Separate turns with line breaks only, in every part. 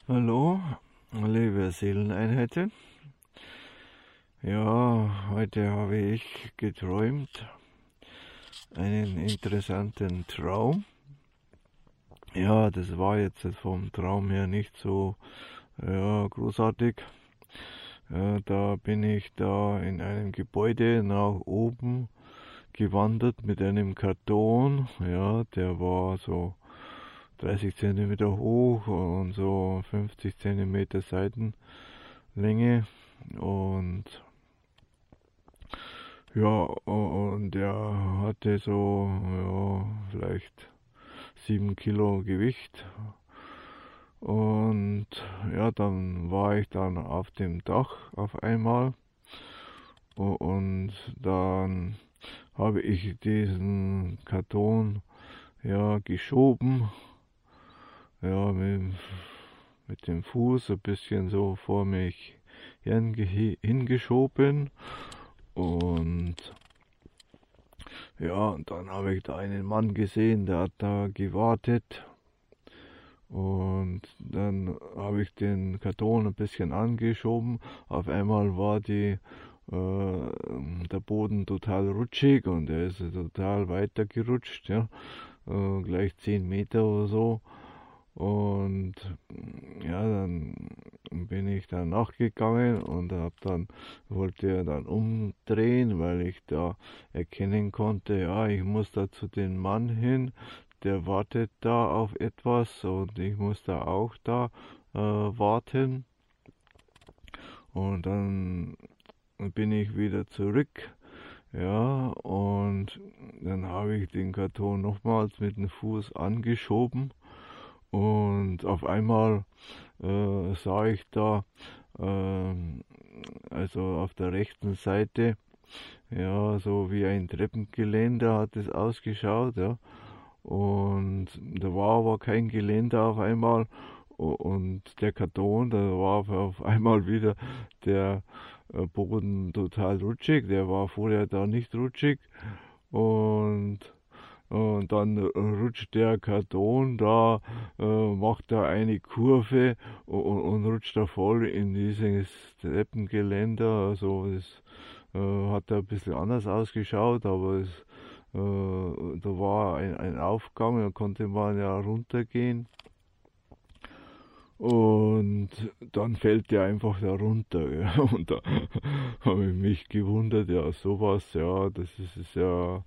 Hallo, liebe Seeleneinheiten. Ja, heute habe ich geträumt, einen interessanten Traum. Ja, das war jetzt vom Traum her nicht so großartig. Da bin ich da in einem Gebäude nach oben gewandert mit einem Karton. Ja, der war so 30 Zentimeter hoch und so 50 Zentimeter Seitenlänge. Und ja, und er hatte so, ja, vielleicht 7 Kilo Gewicht. Und ja, dann war ich dann auf dem Dach auf einmal. Und dann habe ich diesen Karton ja geschoben, ja, mit dem Fuß ein bisschen so vor mich hingeschoben. Und ja, und dann habe ich da einen Mann gesehen, der hat da gewartet. Und dann habe ich den Karton ein bisschen angeschoben. Auf einmal war der Boden total rutschig und er ist total weitergerutscht, ja, gleich 10 Meter oder so. Und ja, dann bin ich dann nachgegangen und wollte er dann umdrehen, weil ich da erkennen konnte, ja, ich muss da zu dem Mann hin, der wartet da auf etwas und ich muss da auch da warten. Und dann bin ich wieder zurück, ja, und dann habe ich den Karton nochmals mit dem Fuß angeschoben. Und auf einmal sah ich da, also auf der rechten Seite, ja, so wie ein Treppengeländer hat es ausgeschaut, ja. Und da war aber kein Geländer auf einmal. Und der Karton, da war auf einmal wieder der Boden total rutschig. Der war vorher da nicht rutschig. Und und dann rutscht der Karton da, macht da eine Kurve und rutscht da voll in dieses Treppengeländer. Also es hat da ein bisschen anders ausgeschaut, aber da war ein Aufgang, da konnte man ja runtergehen. Und dann fällt der einfach da runter. Ja. Und da habe ich mich gewundert, ja, sowas, ja, das ist ja,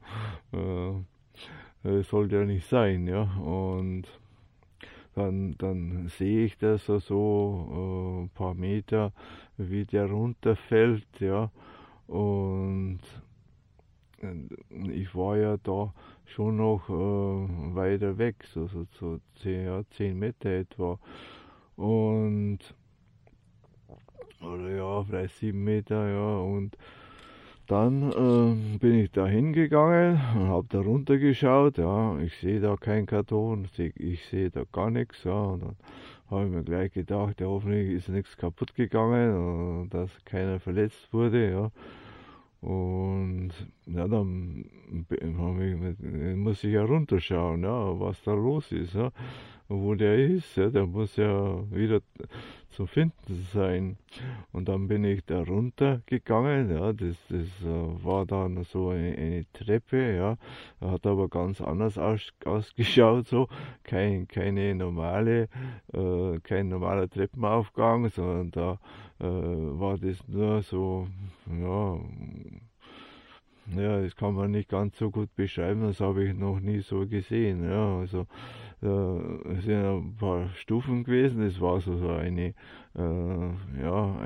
sollte ja nicht sein, ja. Und dann sehe ich das so ein paar Meter, wie der runterfällt, ja. Und ich war ja da schon noch weiter weg, so 10 Meter etwa. Und, oder ja, vielleicht 7 Meter, ja. Und dann bin ich da hingegangen und habe da runtergeschaut, ja. Ich sehe da keinen Karton, ich sehe da gar nichts, ja. Und dann habe ich mir gleich gedacht, ja, hoffentlich ist nichts kaputt gegangen, dass keiner verletzt wurde, ja. Und ja, dann muss ich ja runterschauen, ja, was da los ist, ja, wo der ist, ja, der muss ja wieder zu finden sein. Und dann bin ich da runtergegangen, ja, das war dann so eine Treppe, ja, hat aber ganz anders ausgeschaut, so, kein normaler Treppenaufgang, sondern da war das nur so, ja, ja, das kann man nicht ganz so gut beschreiben, das habe ich noch nie so gesehen. Ja, also es sind ein paar Stufen gewesen, das war so eine, ja,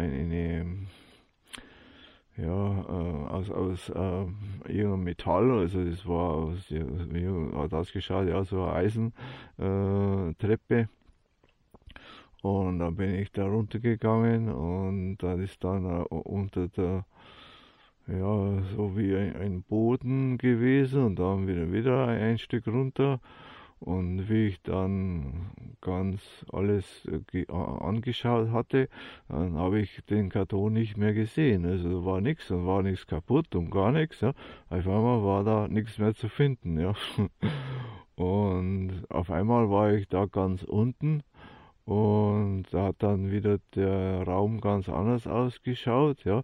ja, aus irgendeinem Metall, also das war wie hat ausgeschaut, ja, so eine Eisentreppe. Und dann bin ich da runtergegangen und da ist dann unter der, ja, so wie ein Boden gewesen und dann wieder ein Stück runter. Und wie ich dann ganz alles angeschaut hatte, dann habe ich den Karton nicht mehr gesehen. Also da war nichts kaputt und gar nichts. Ja. Auf einmal war da nichts mehr zu finden. Ja. Und auf einmal war ich da ganz unten Und da hat dann wieder der Raum ganz anders ausgeschaut, ja,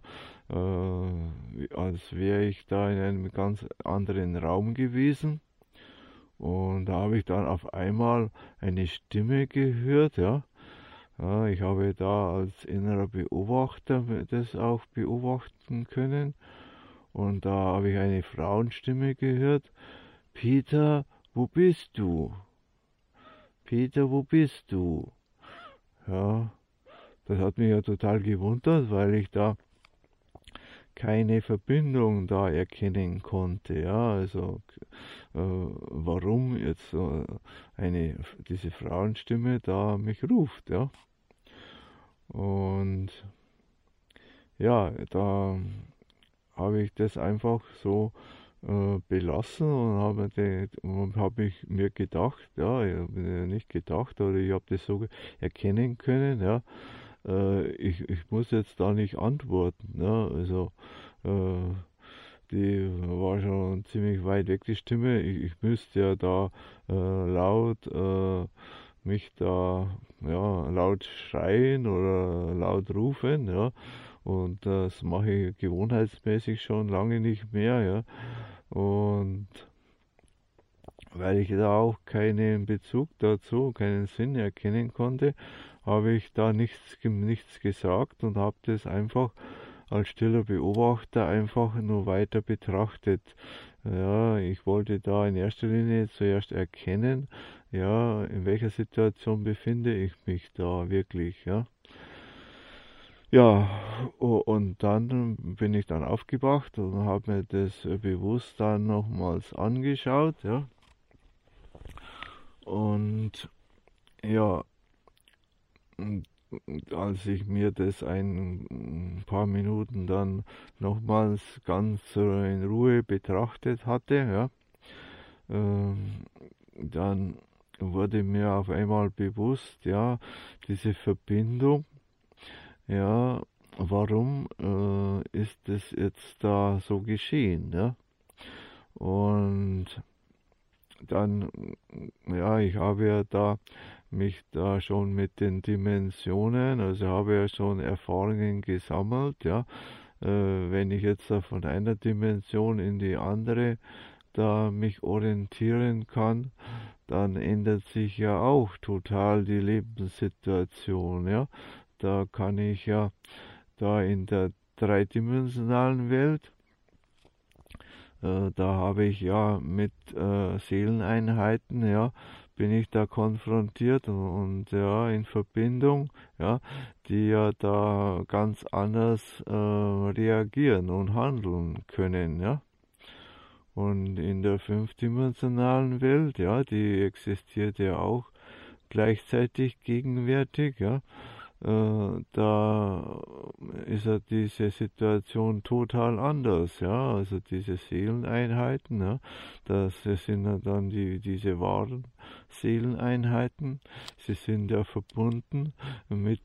als wäre ich da in einem ganz anderen Raum gewesen. Und da habe ich dann auf einmal eine Stimme gehört, ja. Ja, ich habe da als innerer Beobachter das auch beobachten können. Und da habe ich eine Frauenstimme gehört. Peter, wo bist du? Peter, wo bist du? Ja, das hat mich ja total gewundert, weil ich da keine Verbindung da erkennen konnte. Ja, also warum jetzt diese Frauenstimme da mich ruft. Ja, und ja, da habe ich das einfach so belassen und habe ich mir gedacht, ja, ich habe mir nicht gedacht, oder ich habe das so erkennen können, ja, ich muss jetzt da nicht antworten, ja, also die war schon ziemlich weit weg, die Stimme, ich müsste ja da laut mich da, ja, laut schreien oder laut rufen, ja, und das mache ich gewohnheitsmäßig schon lange nicht mehr, ja. Und weil ich da auch keinen Bezug dazu, keinen Sinn erkennen konnte, habe ich da nichts gesagt und habe das einfach als stiller Beobachter einfach nur weiter betrachtet. Ja, ich wollte da in erster Linie zuerst erkennen, ja, in welcher Situation befinde ich mich da wirklich, ja. Ja, und dann bin ich dann aufgewacht und habe mir das bewusst dann nochmals angeschaut, ja. Und ja, als ich mir das ein paar Minuten dann nochmals ganz in Ruhe betrachtet hatte, ja, dann wurde mir auf einmal bewusst, ja, diese Verbindung, ja, warum ist es jetzt da so geschehen, ja? Und dann, ja, ich habe ja da mich da schon mit den Dimensionen, also habe ja schon Erfahrungen gesammelt, ja. Wenn ich jetzt da von einer Dimension in die andere da mich orientieren kann, dann ändert sich ja auch total die Lebenssituation, ja. Da kann ich ja da in der dreidimensionalen Welt, da habe ich ja mit Seeleneinheiten, ja, bin ich da konfrontiert und ja, in Verbindung, ja, die ja da ganz anders reagieren und handeln können, ja. Und in der fünfdimensionalen Welt, ja, die existiert ja auch gleichzeitig gegenwärtig, ja, da ist ja diese Situation total anders, ja, also diese Seeleneinheiten, ja, das sind ja dann diese wahren Seeleneinheiten, sie sind ja verbunden mit,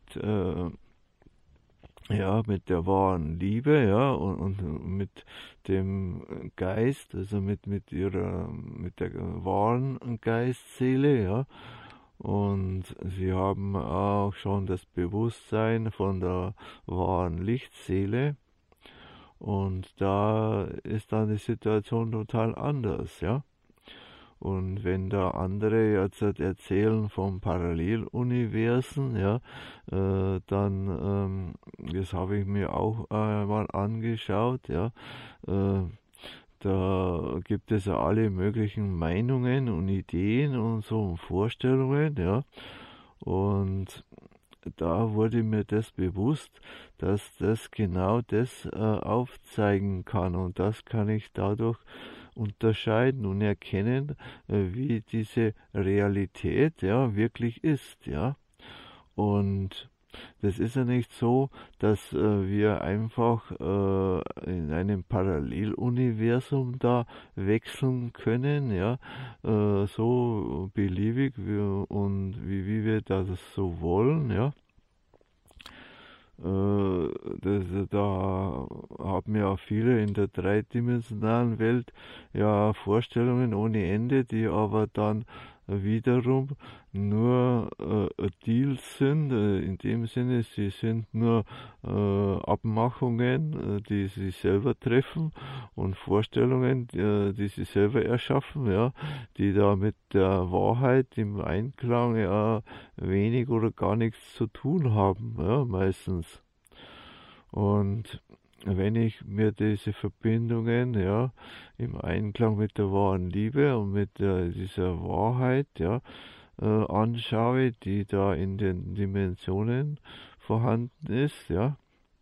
ja, mit der wahren Liebe, ja, und mit dem Geist, also mit der wahren Geistseele, ja, und sie haben auch schon das Bewusstsein von der wahren Lichtseele. Und da ist dann die Situation total anders, ja. Und wenn da andere jetzt erzählen von Paralleluniversen, ja, dann, das habe ich mir auch mal angeschaut, ja, da gibt es ja alle möglichen Meinungen und Ideen und so und Vorstellungen, ja. Und da wurde mir das bewusst, dass das genau das aufzeigen kann. Und das kann ich dadurch unterscheiden und erkennen, wie diese Realität ja wirklich ist, ja. Und das ist ja nicht so, dass wir einfach in einem Paralleluniversum da wechseln können, ja, so beliebig und wie wir das so wollen, ja. Da haben ja viele in der dreidimensionalen Welt ja Vorstellungen ohne Ende, die aber dann wiederum nur Deals sind, in dem Sinne, sie sind nur Abmachungen, die sie selber treffen und Vorstellungen, die sie selber erschaffen, ja, die da mit der Wahrheit im Einklang ja wenig oder gar nichts zu tun haben, ja, meistens. Und wenn ich mir diese Verbindungen, ja, im Einklang mit der wahren Liebe und mit dieser Wahrheit, ja, anschaue, die da in den Dimensionen vorhanden ist, ja,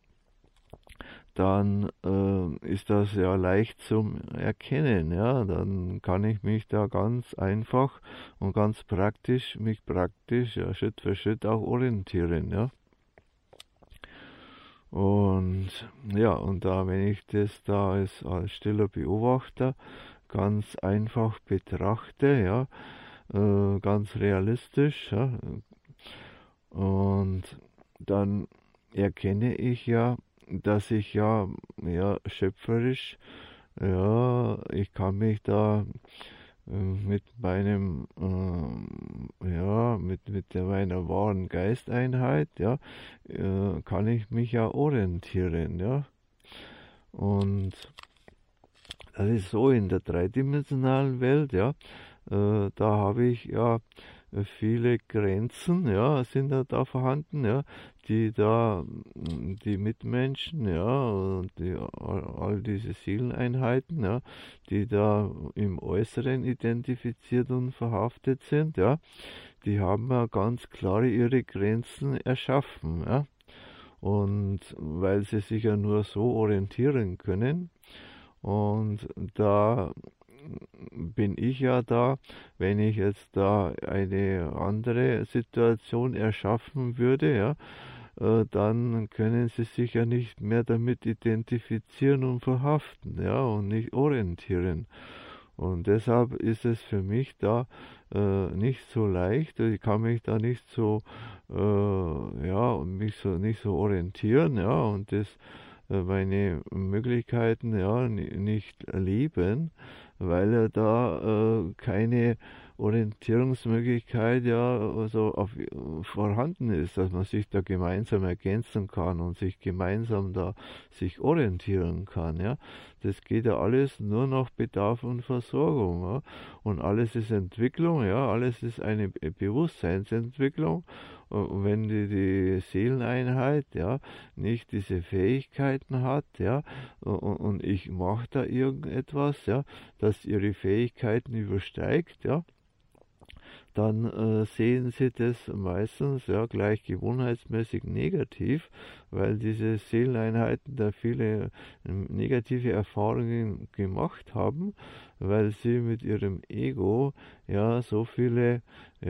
dann ist das ja leicht zum Erkennen, ja, dann kann ich mich da ganz einfach und ganz mich praktisch, ja, Schritt für Schritt auch orientieren, ja. Und ja, und da, wenn ich das da als stiller Beobachter ganz einfach betrachte, ja, ganz realistisch, ja, und dann erkenne ich ja, dass ich ja schöpferisch, ja, ich kann mich da mit meinem, meiner wahren Geisteinheit, ja, kann ich mich ja orientieren, ja. Und das ist so in der dreidimensionalen Welt, ja, da habe ich ja viele Grenzen, ja, sind da vorhanden, ja, die Mitmenschen, ja, und all diese Seeleneinheiten, ja, die da im Äußeren identifiziert und verhaftet sind, ja, die haben ja ganz klar ihre Grenzen erschaffen, ja, und weil sie sich ja nur so orientieren können, und da bin ich ja da, wenn ich jetzt da eine andere Situation erschaffen würde, ja, dann können sie sich ja nicht mehr damit identifizieren und verhaften, ja, und nicht orientieren. Und deshalb ist es für mich da nicht so leicht. Ich kann mich da nicht so, nicht so orientieren, ja, und das meine Möglichkeiten ja nicht erleben, weil er da keine Orientierungsmöglichkeit ja also vorhanden ist, dass man sich da gemeinsam ergänzen kann und sich gemeinsam da sich orientieren kann, ja. Das geht ja alles nur nach Bedarf und Versorgung, ja. Und alles ist Entwicklung, ja, alles ist eine Bewusstseinsentwicklung. Und wenn die Seeleneinheit, ja, nicht diese Fähigkeiten hat, ja, und ich mache da irgendetwas, ja, das ihre Fähigkeiten übersteigt, ja, dann sehen sie das meistens ja gleich gewohnheitsmäßig negativ, weil diese Seeleneinheiten da viele negative Erfahrungen gemacht haben, weil sie mit ihrem Ego ja so viele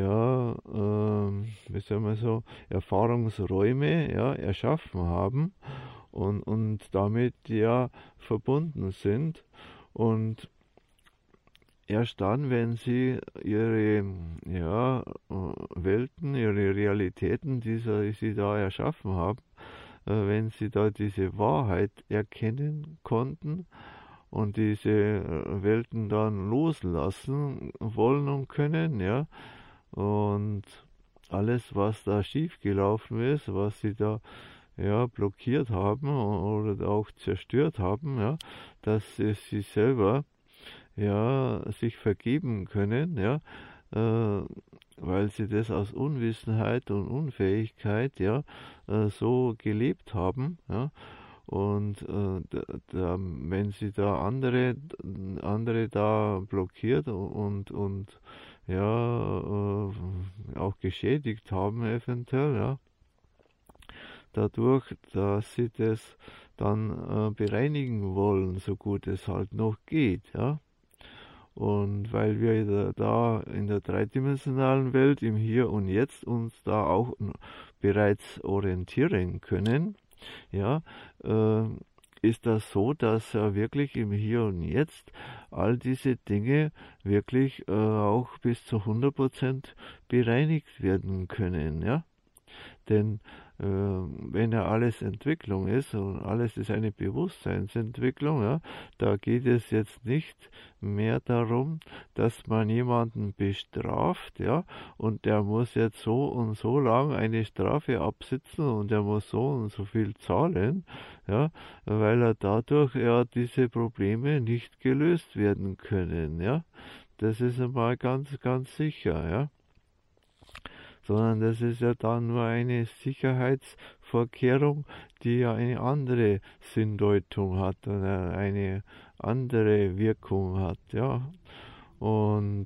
wie soll man so Erfahrungsräume ja erschaffen haben und damit ja verbunden sind. Und erst dann, wenn sie ihre Welten, ihre Realitäten, die sie da erschaffen haben, wenn sie da diese Wahrheit erkennen konnten und diese Welten dann loslassen wollen und können, ja, und alles, was da schiefgelaufen ist, was sie da ja blockiert haben oder auch zerstört haben, ja, dass sie selber ja, sich vergeben können, ja, weil sie das aus Unwissenheit und Unfähigkeit, ja, so gelebt haben, ja, und wenn sie da andere da blockiert und ja, auch geschädigt haben eventuell, ja, dadurch, dass sie das dann bereinigen wollen, so gut es halt noch geht, ja. Und weil wir da in der dreidimensionalen Welt im Hier und Jetzt uns da auch bereits orientieren können, ja, ist das so, dass wirklich im Hier und Jetzt all diese Dinge wirklich auch bis zu 100% bereinigt werden können, ja. Denn wenn ja alles Entwicklung ist und alles ist eine Bewusstseinsentwicklung, ja, da geht es jetzt nicht mehr darum, dass man jemanden bestraft, ja, und der muss jetzt so und so lang eine Strafe absitzen und er muss so und so viel zahlen, ja, weil er dadurch ja diese Probleme nicht gelöst werden können, ja. Das ist einmal ganz, ganz sicher, ja. Sondern das ist ja dann nur eine Sicherheitsvorkehrung, die ja eine andere Sinndeutung hat oder eine andere Wirkung hat, ja. Und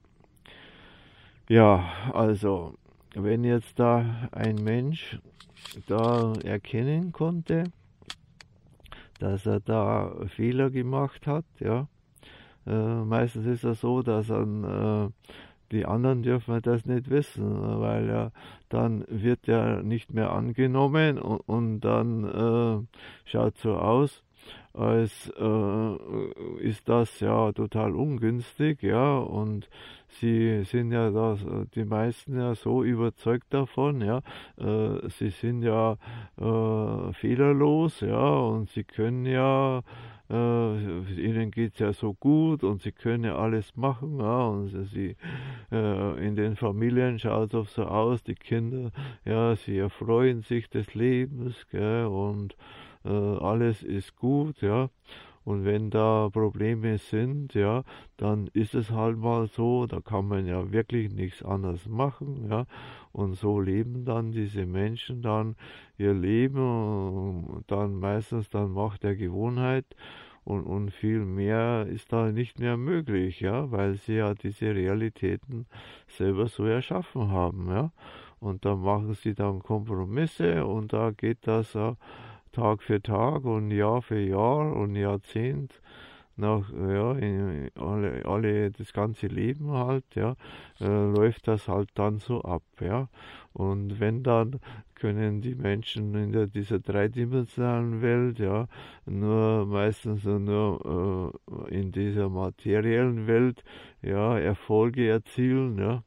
ja, also, wenn jetzt da ein Mensch da erkennen konnte, dass er da Fehler gemacht hat, ja, meistens ist es so, dass die anderen dürfen das nicht wissen, weil ja dann wird er nicht mehr angenommen und dann schaut so aus, als ist das ja total ungünstig, ja, und sie sind ja das, die meisten ja so überzeugt davon, ja, sie sind ja fehlerlos, ja, und sie können ja ihnen geht's ja so gut und sie können ja alles machen, ja, und in den Familien schaut es oft so aus, die Kinder, ja, sie erfreuen sich des Lebens, gell, und alles ist gut, ja. Und wenn da Probleme sind, ja, dann ist es halt mal so, da kann man ja wirklich nichts anderes machen, ja. Und so leben dann diese Menschen dann ihr Leben und dann meistens dann Macht der Gewohnheit und viel mehr ist da nicht mehr möglich, ja, weil sie ja diese Realitäten selber so erschaffen haben, ja. Und da machen sie dann Kompromisse und da geht das Tag für Tag und Jahr für Jahr und Jahrzehnt nach, ja, das ganze Leben halt, ja, läuft das halt dann so ab, ja. Und wenn dann können die Menschen in dieser dreidimensionalen Welt, ja, nur meistens nur in dieser materiellen Welt, ja, Erfolge erzielen, ja.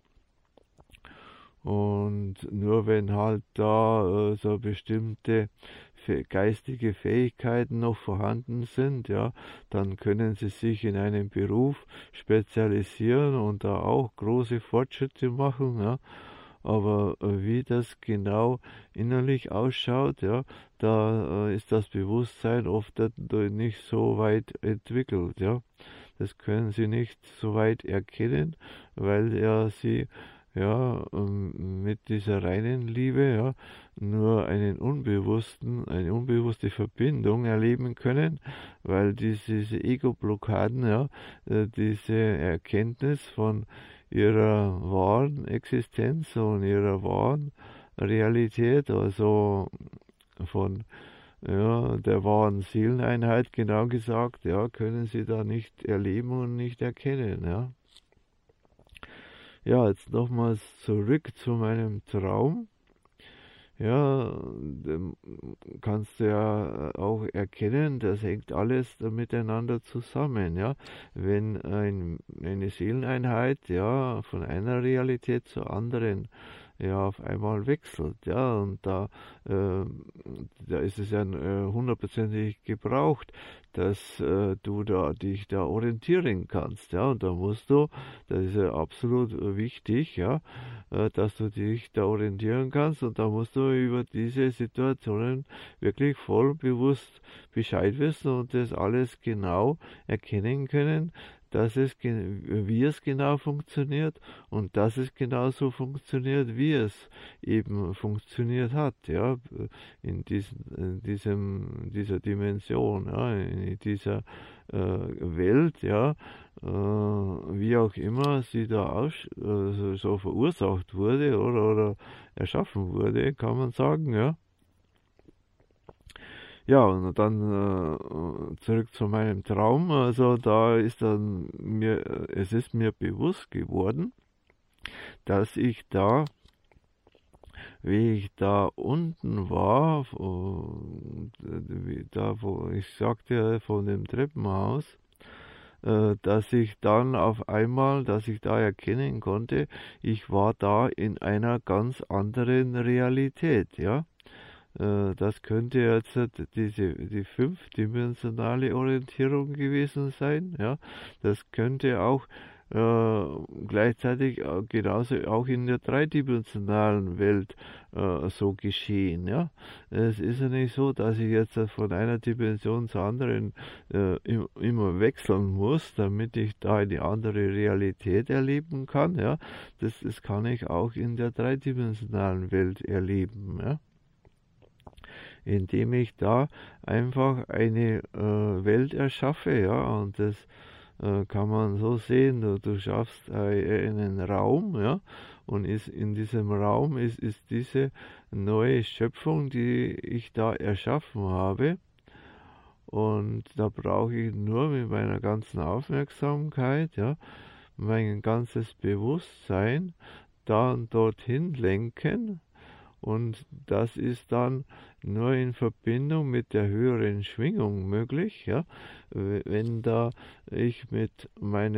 Und nur wenn halt da so bestimmte geistige Fähigkeiten noch vorhanden sind, ja, dann können sie sich in einem Beruf spezialisieren und da auch große Fortschritte machen, ja. Aber wie das genau innerlich ausschaut, ja, da ist das Bewusstsein oft nicht so weit entwickelt, ja. Das können sie nicht so weit erkennen, weil ja sie ja, mit dieser reinen Liebe, ja, nur eine unbewusste Verbindung erleben können, weil diese Ego-Blockaden, ja, diese Erkenntnis von ihrer wahren Existenz und ihrer wahren Realität, also von ja, der wahren Seeleneinheit, genau gesagt, ja, können sie da nicht erleben und nicht erkennen, ja. Ja, jetzt nochmals zurück zu meinem Traum. Ja, kannst du ja auch erkennen, das hängt alles miteinander zusammen, ja. Wenn eine Seeleneinheit, ja, von einer Realität zur anderen, ja, auf einmal wechselt, ja, und da ist es ja hundertprozentig gebraucht, dass du dich da orientieren kannst, ja, und da musst du, das ist ja absolut wichtig, ja, dass du dich da orientieren kannst und da musst du über diese Situationen wirklich voll bewusst Bescheid wissen und das alles genau erkennen können, wie es genau funktioniert und dass es genauso funktioniert, wie es eben funktioniert hat, ja, dieser Dimension, ja, in dieser Welt, ja, wie auch immer sie da so verursacht wurde oder erschaffen wurde, kann man sagen, ja. Ja, und dann zurück zu meinem Traum. Also da ist dann es ist mir bewusst geworden, dass ich da, wie ich da unten war, da wo ich sagte von dem Treppenhaus, dass ich dann auf einmal, dass ich da erkennen konnte, ich war da in einer ganz anderen Realität, ja. Das könnte jetzt die fünfdimensionale Orientierung gewesen sein, ja. Das könnte auch gleichzeitig genauso auch in der dreidimensionalen Welt so geschehen, ja. Es ist ja nicht so, dass ich jetzt von einer Dimension zur anderen immer wechseln muss, damit ich da eine andere Realität erleben kann, ja. Das kann ich auch in der dreidimensionalen Welt erleben, ja, indem ich da einfach eine Welt erschaffe, ja, und das kann man so sehen, du schaffst einen Raum, ja, und in diesem Raum ist diese neue Schöpfung, die ich da erschaffen habe, und da brauche ich nur mit meiner ganzen Aufmerksamkeit, ja, mein ganzes Bewusstsein da und dorthin lenken. Und das ist dann nur in Verbindung mit der höheren Schwingung möglich, ja. Wenn da ich mit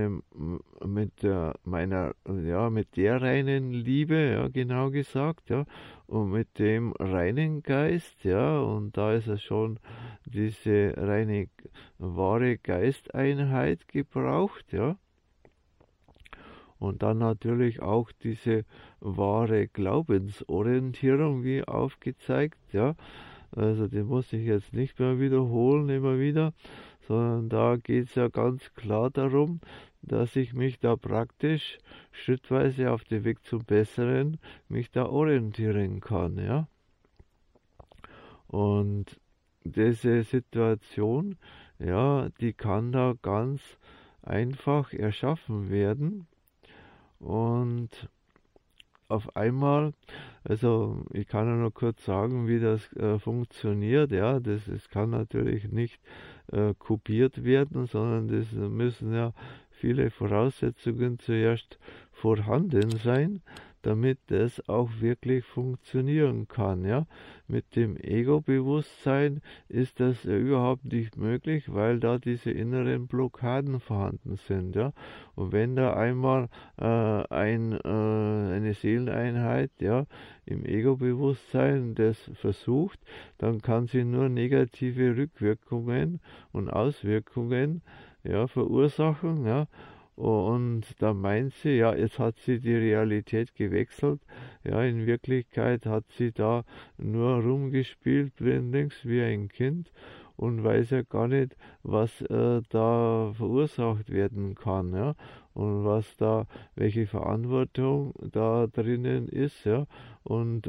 mit der reinen Liebe, ja, genau gesagt, ja, und mit dem reinen Geist, ja, und da ist es schon diese reine, wahre Geisteinheit gebraucht, ja. Und dann natürlich auch diese wahre Glaubensorientierung, wie aufgezeigt, ja. Also die muss ich jetzt nicht mehr wiederholen, immer wieder, sondern da geht es ja ganz klar darum, dass ich mich da praktisch schrittweise auf dem Weg zum Besseren mich da orientieren kann, ja. Und diese Situation, ja, die kann da ganz einfach erschaffen werden. Und auf einmal, also ich kann ja nur kurz sagen, wie das funktioniert. Ja, das kann natürlich nicht kopiert werden, sondern das müssen ja viele Voraussetzungen zuerst vorhanden sein, damit das auch wirklich funktionieren kann. Ja, mit dem Ego-Bewusstsein ist das überhaupt nicht möglich, weil da diese inneren Blockaden vorhanden sind. Ja, und wenn da einmal eine Seeleneinheit, ja, im Ego-Bewusstsein das versucht, dann kann sie nur negative Rückwirkungen und Auswirkungen, ja, verursachen, ja. Und da meint sie, ja, jetzt hat sie die Realität gewechselt. Ja, in Wirklichkeit hat sie da nur rumgespielt, blindlings wie ein Kind, und weiß ja gar nicht, was da verursacht werden kann, ja, und welche Verantwortung da drinnen ist, ja, und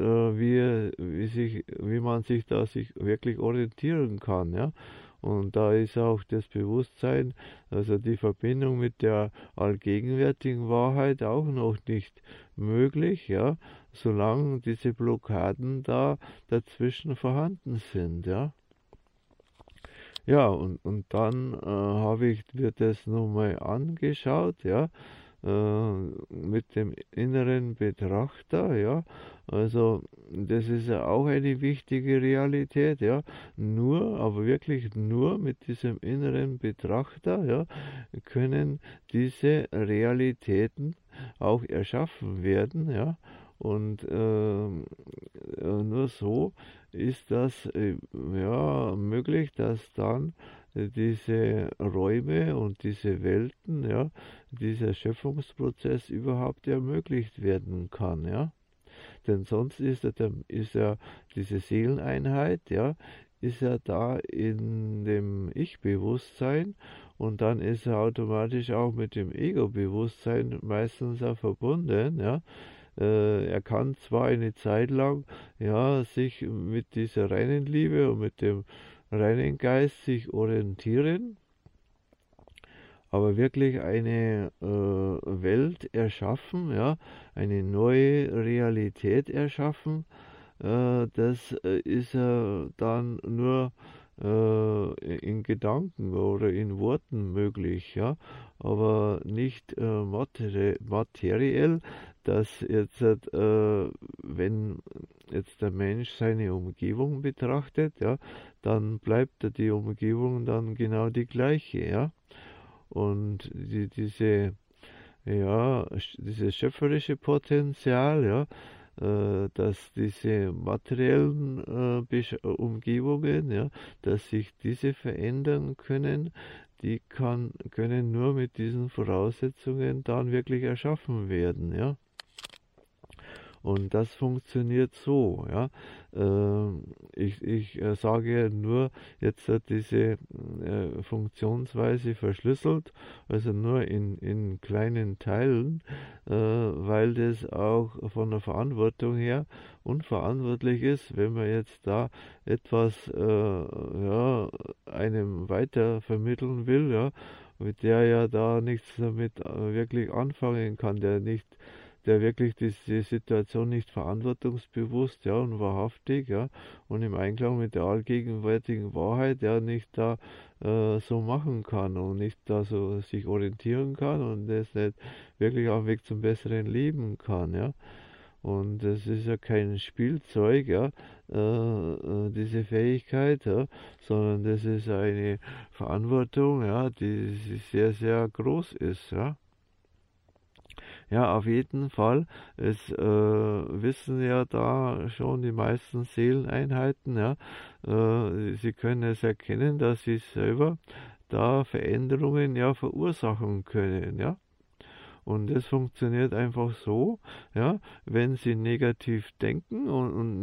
wie man sich da wirklich orientieren kann, ja. Und da ist auch das Bewusstsein, also die Verbindung mit der allgegenwärtigen Wahrheit auch noch nicht möglich, ja, solange diese Blockaden da dazwischen vorhanden sind, ja. Ja, und dann habe ich mir das nochmal angeschaut, ja, mit dem inneren Betrachter, ja. Also das ist ja auch eine wichtige Realität, ja. Nur, aber wirklich nur mit diesem inneren Betrachter, ja, können diese Realitäten auch erschaffen werden, ja. Und nur so ist das ja möglich, dass dann diese Räume und diese Welten, ja, dieser Schöpfungsprozess überhaupt ermöglicht werden kann, ja. Denn sonst ist ja diese Seeleneinheit, ja, ist ja da in dem Ich-Bewusstsein, und dann ist er automatisch auch mit dem Ego-Bewusstsein meistens auch verbunden, ja. Er kann zwar eine Zeit lang, ja, sich mit dieser reinen Liebe und mit dem reinen Geist sich orientieren, aber wirklich eine Welt erschaffen, ja, eine neue Realität erschaffen, das ist ja dann nur in Gedanken oder in Worten möglich, ja, aber nicht materiell, dass jetzt, wenn jetzt der Mensch seine Umgebung betrachtet, ja, dann bleibt die Umgebung dann genau die gleiche, ja. Und dieses schöpferische Potenzial, ja, dass diese materiellen Umgebungen, ja, dass sich diese verändern können, können nur mit diesen Voraussetzungen dann wirklich erschaffen werden, ja. Und das funktioniert so, ja. Ich sage nur jetzt diese Funktionsweise verschlüsselt, also nur in kleinen Teilen, weil das auch von der Verantwortung her unverantwortlich ist, wenn man jetzt da etwas einem weiter vermitteln will, ja, mit der ja da nichts damit wirklich anfangen kann, der wirklich diese Situation nicht verantwortungsbewusst, ja, und wahrhaftig, ja, und im Einklang mit der allgegenwärtigen Wahrheit, ja, nicht da so machen kann und nicht da so sich orientieren kann und das nicht wirklich auf dem Weg zum besseren Leben kann, ja. Und das ist ja kein Spielzeug, ja, diese Fähigkeit, ja, sondern das ist eine Verantwortung, ja, die sehr, sehr groß ist, ja. Ja, auf jeden Fall. Es wissen ja da schon die meisten Seeleneinheiten, ja. Sie können es erkennen, dass sie selber da Veränderungen ja verursachen können, ja. Und es funktioniert einfach so, ja, wenn sie negativ denken und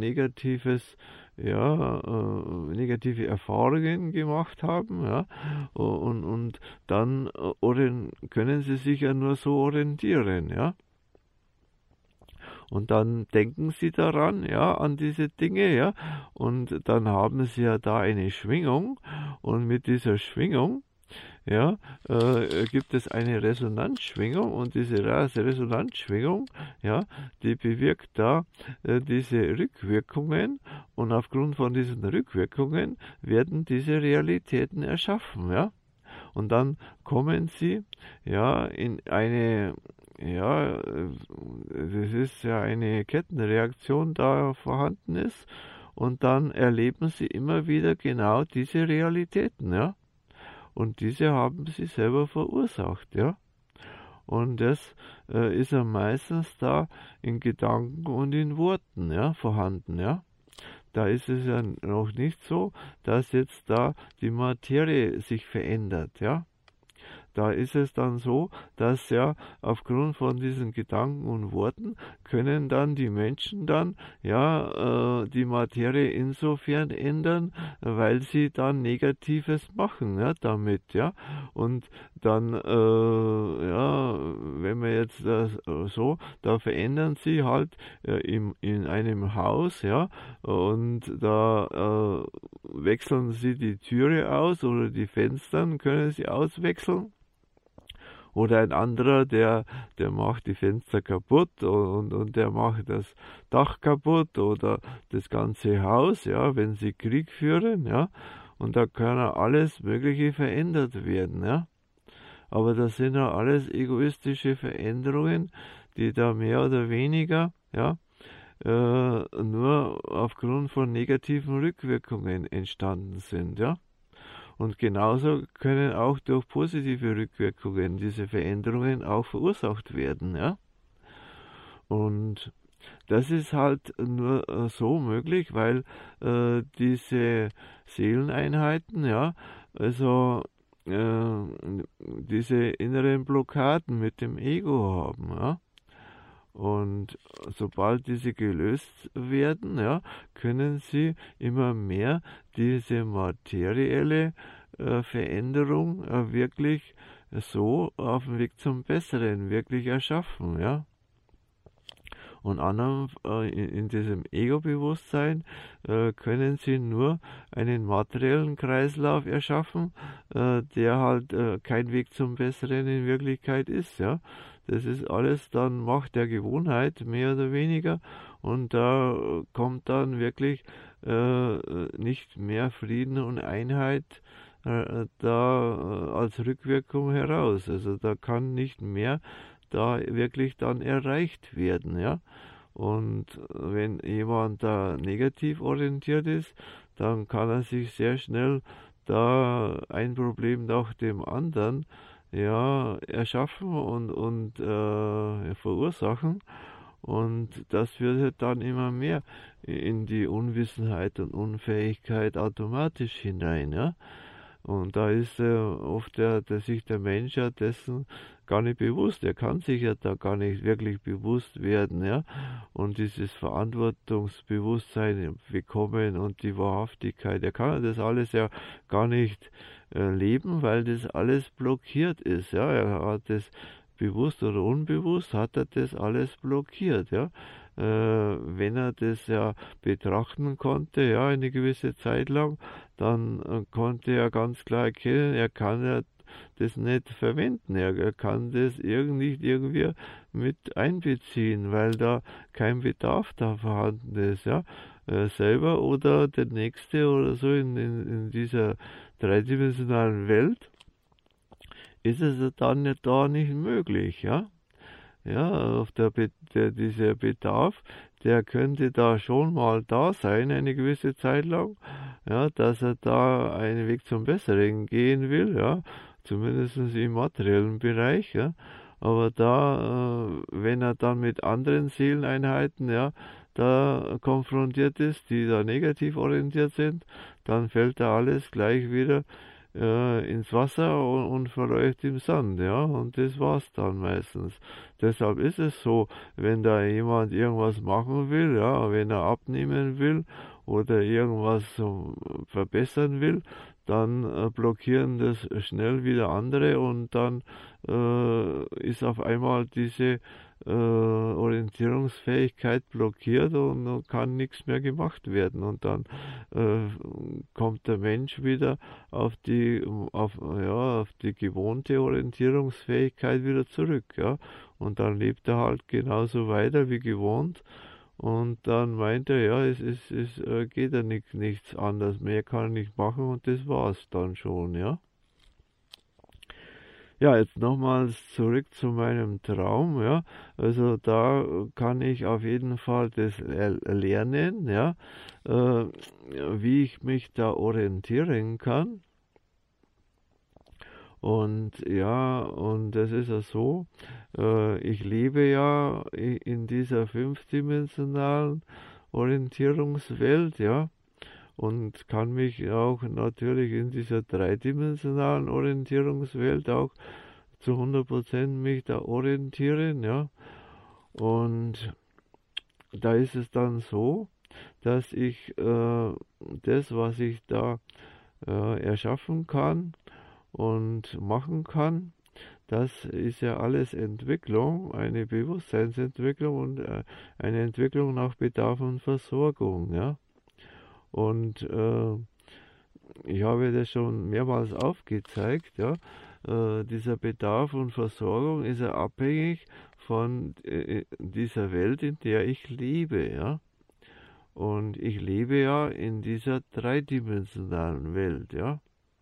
negative Erfahrungen gemacht haben, ja, und dann können sie sich ja nur so orientieren, ja. Und dann denken sie daran, ja, an diese Dinge, ja, und dann haben sie ja da eine Schwingung und mit dieser Schwingung, ja, gibt es eine Resonanzschwingung und diese Resonanzschwingung, ja, die bewirkt da diese Rückwirkungen und aufgrund von diesen Rückwirkungen werden diese Realitäten erschaffen, ja. Und dann kommen sie, ja, in eine, ja, das ist ja eine Kettenreaktion da vorhanden ist und dann erleben sie immer wieder genau diese Realitäten, ja. Und diese haben sie selber verursacht, ja. Und das ist ja meistens da in Gedanken und in Worten, ja, vorhanden, ja. Da ist es ja noch nicht so, dass jetzt da die Materie sich verändert, ja. Da ist es dann so, dass ja aufgrund von diesen Gedanken und Worten können dann die Menschen dann ja die Materie insofern ändern, weil sie dann Negatives machen, ja, damit, ja. Und dann wenn man jetzt da verändern sie halt in einem Haus, ja, und da wechseln sie die Türe aus oder die Fenster können sie auswechseln. Oder ein anderer, der macht die Fenster kaputt und der macht das Dach kaputt oder das ganze Haus, ja, wenn sie Krieg führen, ja. Und da kann ja alles Mögliche verändert werden, ja. Aber das sind ja alles egoistische Veränderungen, die da mehr oder weniger, ja, nur aufgrund von negativen Rückwirkungen entstanden sind, ja. Und genauso können auch durch positive Rückwirkungen diese Veränderungen auch verursacht werden, ja. Und das ist halt nur so möglich, weil diese Seeleneinheiten, ja, also diese inneren Blockaden mit dem Ego haben, ja. Und sobald diese gelöst werden, ja, können sie immer mehr diese materielle Veränderung wirklich so auf dem Weg zum Besseren wirklich erschaffen, ja. Und in diesem Ego-Bewusstsein können sie nur einen materiellen Kreislauf erschaffen, der halt kein Weg zum Besseren in Wirklichkeit ist, ja. Das ist alles dann Macht der Gewohnheit, mehr oder weniger. Und da kommt dann wirklich nicht mehr Frieden und Einheit da als Rückwirkung heraus. Also da kann nicht mehr da wirklich dann erreicht werden, ja. Und wenn jemand da negativ orientiert ist, dann kann er sich sehr schnell da ein Problem nach dem anderen ja, erschaffen und verursachen. Und das führt dann immer mehr in die Unwissenheit und Unfähigkeit automatisch hinein, ja. Und da ist oft sich der Mensch ja dessen gar nicht bewusst. Er kann sich ja da gar nicht wirklich bewusst werden, ja. Und dieses Verantwortungsbewusstsein bekommen und die Wahrhaftigkeit, er kann ja das alles ja gar nicht leben, weil das alles blockiert ist, ja. Er hat das bewusst oder unbewusst, hat er das alles blockiert, ja. Wenn er das ja betrachten konnte, ja, eine gewisse Zeit lang, dann konnte er ganz klar erkennen, er kann ja das nicht verwenden. Er kann das nicht irgendwie mit einbeziehen, weil da kein Bedarf da vorhanden ist, ja. Selber oder der Nächste oder so in dieser dreidimensionalen Welt ist es dann nicht da nicht möglich, ja. Ja, dieser Bedarf, der könnte da schon mal da sein, eine gewisse Zeit lang, ja, dass er da einen Weg zum Besseren gehen will, ja, zumindest im materiellen Bereich, ja, aber da, wenn er dann mit anderen Seeleneinheiten, ja, da konfrontiert ist, die da negativ orientiert sind, dann fällt da alles gleich wieder ins Wasser und verläuft im Sand, ja, und das war's dann meistens. Deshalb ist es so, wenn da jemand irgendwas machen will, ja, wenn er abnehmen will oder irgendwas so verbessern will, dann blockieren das schnell wieder andere und dann ist auf einmal diese Orientierungsfähigkeit blockiert und kann nichts mehr gemacht werden und dann äh, kommt der Mensch wieder auf die gewohnte Orientierungsfähigkeit wieder zurück, ja. Und dann lebt er halt genauso weiter wie gewohnt. Und dann meint er, ja, es geht ja nichts anderes mehr, kann er nicht machen und das war's dann schon, ja. Ja, jetzt nochmals zurück zu meinem Traum, ja. Also da kann ich auf jeden Fall das lernen, ja, äh, wie ich mich da orientieren kann. Und ja, und das ist ja so, ich lebe ja in dieser fünfdimensionalen Orientierungswelt, ja, und kann mich auch natürlich in dieser dreidimensionalen Orientierungswelt auch zu 100% mich da orientieren, ja. Und da ist es dann so, dass ich das, was ich da erschaffen kann und machen kann, das ist ja alles Entwicklung, eine Bewusstseinsentwicklung und eine Entwicklung nach Bedarf und Versorgung, ja. Und ich habe das schon mehrmals aufgezeigt, ja. Dieser Bedarf und Versorgung ist ja abhängig von dieser Welt, in der ich lebe, ja. Und ich lebe ja in dieser dreidimensionalen Welt, ja.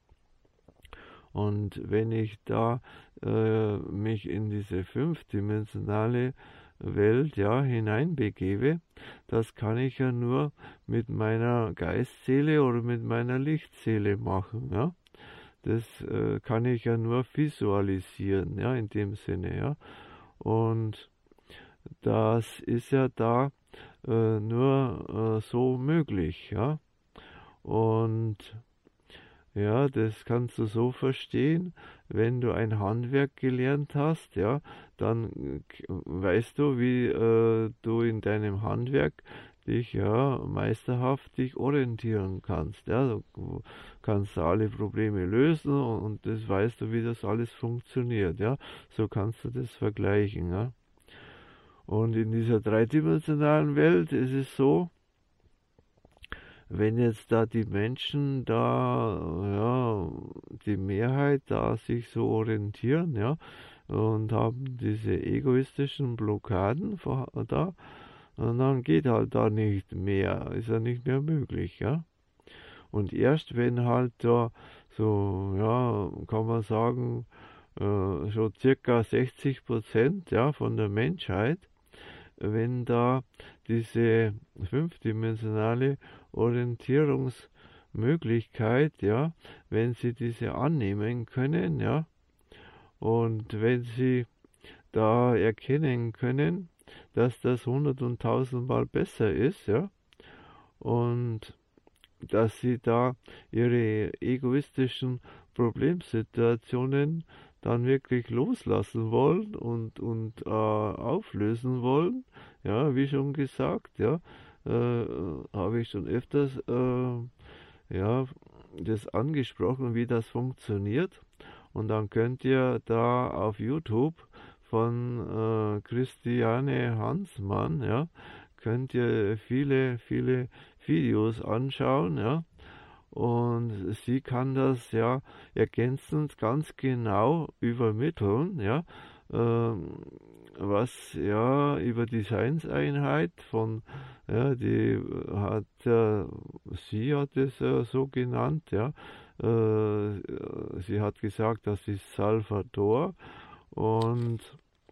Und wenn ich da mich in diese fünfdimensionale Welt ja hineinbegebe, das kann ich ja nur mit meiner Geistseele oder mit meiner Lichtseele machen, ja. Das kann ich ja nur visualisieren, ja, in dem Sinne, ja. Und das ist ja da nur so möglich, ja. Und ja, das kannst du so verstehen, wenn du ein Handwerk gelernt hast, ja, dann weißt du, wie du in deinem Handwerk dich ja meisterhaft dich orientieren kannst, ja, du kannst alle Probleme lösen und das weißt du, wie das alles funktioniert, ja, so kannst du das vergleichen, ja. Und in dieser dreidimensionalen Welt ist es so, wenn jetzt da die Menschen da, ja, die Mehrheit da sich so orientieren, ja, und haben diese egoistischen Blockaden da, und dann geht halt da nicht mehr, ist ja nicht mehr möglich, ja. Und erst wenn halt da so, ja, kann man sagen, so circa 60% ja, von der Menschheit, wenn da diese fünfdimensionale Orientierungsmöglichkeit, ja, wenn sie diese annehmen können, ja, Und wenn Sie da erkennen können, dass das 100 und 1000-mal besser ist, ja, und dass Sie da Ihre egoistischen Problemsituationen dann wirklich loslassen wollen und auflösen wollen, ja, wie schon gesagt, ja, habe ich schon öfters ja, das angesprochen, wie das funktioniert. Und dann könnt ihr da auf YouTube von Christiane Hansmann, ja, könnt ihr viele Videos anschauen, ja. Und sie kann das ja ergänzend ganz genau übermitteln, ja, was ja über die Seinseinheit von, ja, die hat sie hat es so genannt, ja, sie hat gesagt, das ist Salvador und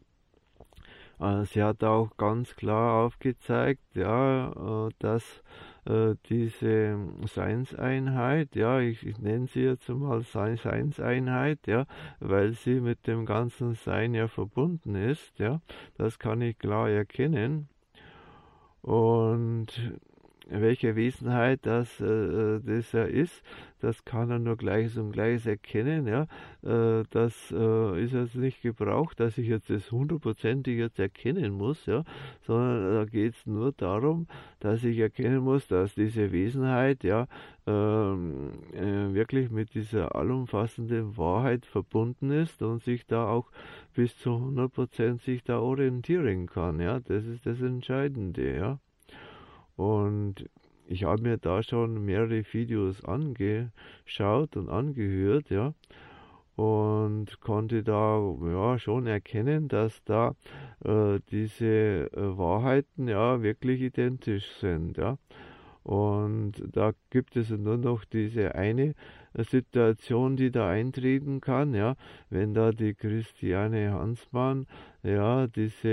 sie hat auch ganz klar aufgezeigt, ja, dass diese Seinseinheit, ja, ich nenne sie jetzt mal Seinseinheit, ja, weil sie mit dem ganzen Sein ja verbunden ist, ja, das kann ich klar erkennen. Und welche Wesenheit das ja ist, das kann er nur Gleiches und Gleiches erkennen. Ja? Das ist jetzt nicht gebraucht, dass ich jetzt das hundertprozentig jetzt erkennen muss, ja? Sondern da geht es nur darum, dass ich erkennen muss, dass diese Wesenheit ja wirklich mit dieser allumfassenden Wahrheit verbunden ist und sich da auch bis zu 100% sich da orientieren kann. Ja? Das ist das Entscheidende. Ja? Und ich habe mir da schon mehrere Videos angeschaut und angehört, ja, und konnte da ja schon erkennen, dass da diese Wahrheiten ja wirklich identisch sind, ja. Und da gibt es nur noch diese eine Situation, die da eintreten kann, ja, wenn da die Christiane Hansmann, ja,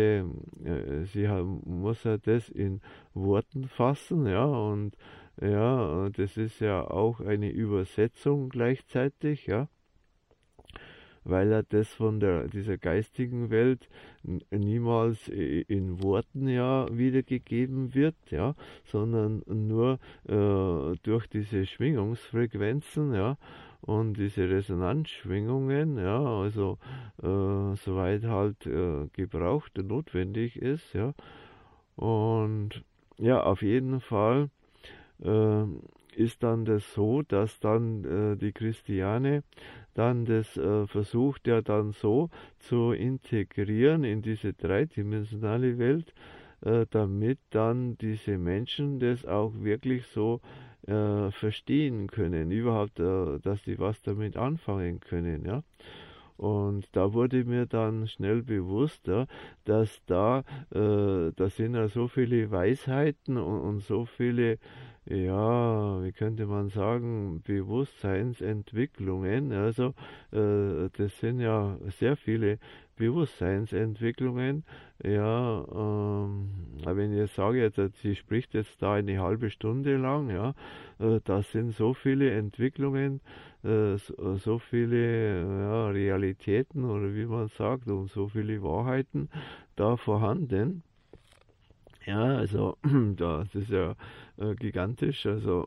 muss ja das in Worten fassen, ja, und ja, das ist ja auch eine Übersetzung gleichzeitig, ja, weil er das von dieser geistigen Welt niemals in Worten ja wiedergegeben wird, ja, sondern nur durch diese Schwingungsfrequenzen, ja, und diese Resonanzschwingungen, ja, also soweit halt gebraucht und notwendig ist, ja, und ja, auf jeden Fall äh, ist dann das so, dass dann die Christiane dann das versucht ja dann so zu integrieren in diese dreidimensionale Welt, damit dann diese Menschen das auch wirklich so verstehen können, überhaupt, dass sie was damit anfangen können, ja. Und da wurde mir dann schnell bewusst, ja, dass da sind ja so viele Weisheiten und so viele, ja, wie könnte man sagen, Bewusstseinsentwicklungen. Also das sind ja sehr viele Bewusstseinsentwicklungen. Ja, wenn ich sage jetzt, sie spricht jetzt da eine halbe Stunde lang, ja, das sind so viele Entwicklungen, so viele ja, Realitäten oder wie man sagt und so viele Wahrheiten da vorhanden. Ja, also das ist ja gigantisch. Also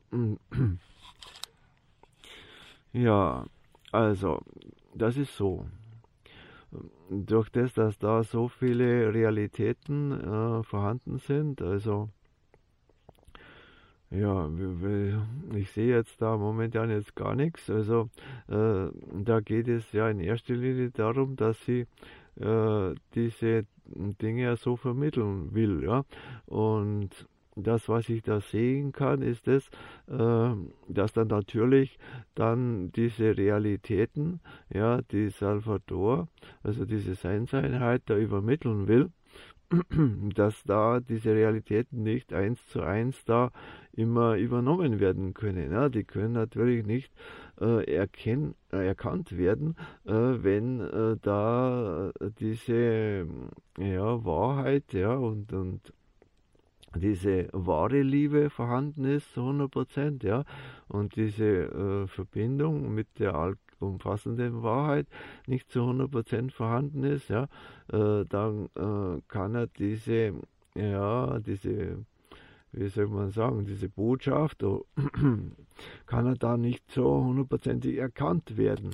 ja, also das ist so. Durch das, dass da so viele Realitäten vorhanden sind, also ja, ich sehe jetzt da momentan jetzt gar nichts. Also da geht es ja in erster Linie darum, dass sie diese Dinge ja so vermitteln will, ja. Und das, was ich da sehen kann, ist das, dass dann natürlich dann diese Realitäten, ja, die Salvador, also diese Seinseinheit da übermitteln will, dass da diese Realitäten nicht eins zu eins da immer übernommen werden können. Ja, die können natürlich nicht erkannt werden, wenn da diese ja, Wahrheit ja, und diese wahre Liebe vorhanden ist zu 100%, ja, und diese Verbindung mit der umfassende Wahrheit nicht zu 100% vorhanden ist, ja, dann kann er diese, wie soll man sagen, diese Botschaft, kann er da nicht so hundertprozentig erkannt werden.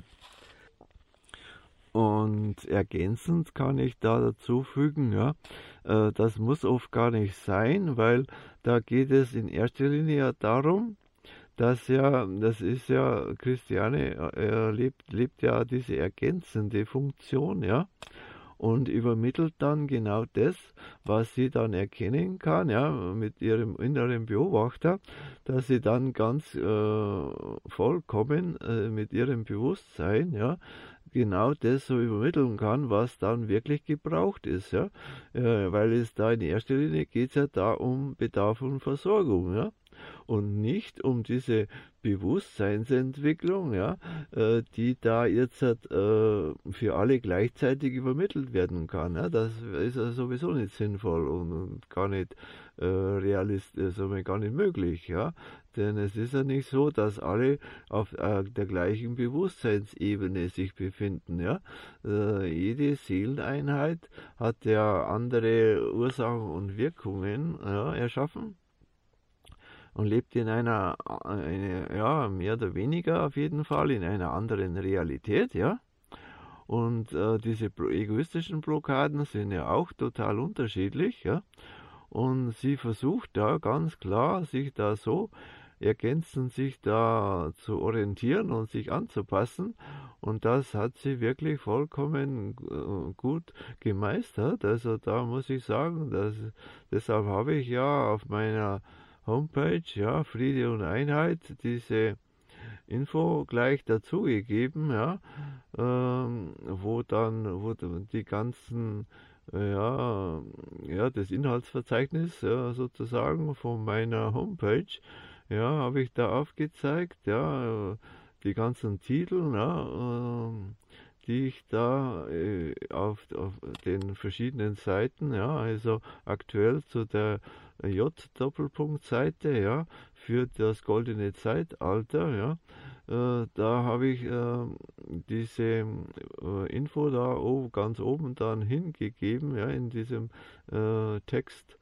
Und ergänzend kann ich da dazu fügen, ja, das muss oft gar nicht sein, weil da geht es in erster Linie ja darum, das ist ja, Christiane lebt ja diese ergänzende Funktion, ja, und übermittelt dann genau das, was sie dann erkennen kann, ja, mit ihrem inneren Beobachter, dass sie dann ganz vollkommen mit ihrem Bewusstsein, ja, genau das so übermitteln kann, was dann wirklich gebraucht ist, ja, weil es da in erster Linie geht es ja da um Bedarf und Versorgung, ja, und nicht um diese Bewusstseinsentwicklung, ja, die da jetzt für alle gleichzeitig übermittelt werden kann. Ja. Das ist ja sowieso nicht sinnvoll und gar nicht realistisch, gar nicht möglich, ja. Denn es ist ja nicht so, dass alle auf der gleichen Bewusstseinsebene sich befinden, ja. Jede Seeleneinheit hat ja andere Ursachen und Wirkungen erschaffen und lebt in einer, mehr oder weniger auf jeden Fall, in einer anderen Realität, ja. Und diese egoistischen Blockaden sind ja auch total unterschiedlich, ja. Und sie versucht da ganz klar, sich da so ergänzend sich da zu orientieren und sich anzupassen. Und das hat sie wirklich vollkommen gut gemeistert. Also da muss ich sagen, deshalb habe ich ja auf meiner Homepage, ja, Friede und Einheit, diese Info gleich dazugegeben, ja, wo die ganzen, das Inhaltsverzeichnis sozusagen von meiner Homepage, ja, habe ich da aufgezeigt, ja, die ganzen Titel, ja, die ich da auf den verschiedenen Seiten, ja, also aktuell zu der J-Doppelpunkt-Seite, ja, für das goldene Zeitalter, ja, da habe ich diese Info da ganz oben dann hingegeben, ja, in diesem Text,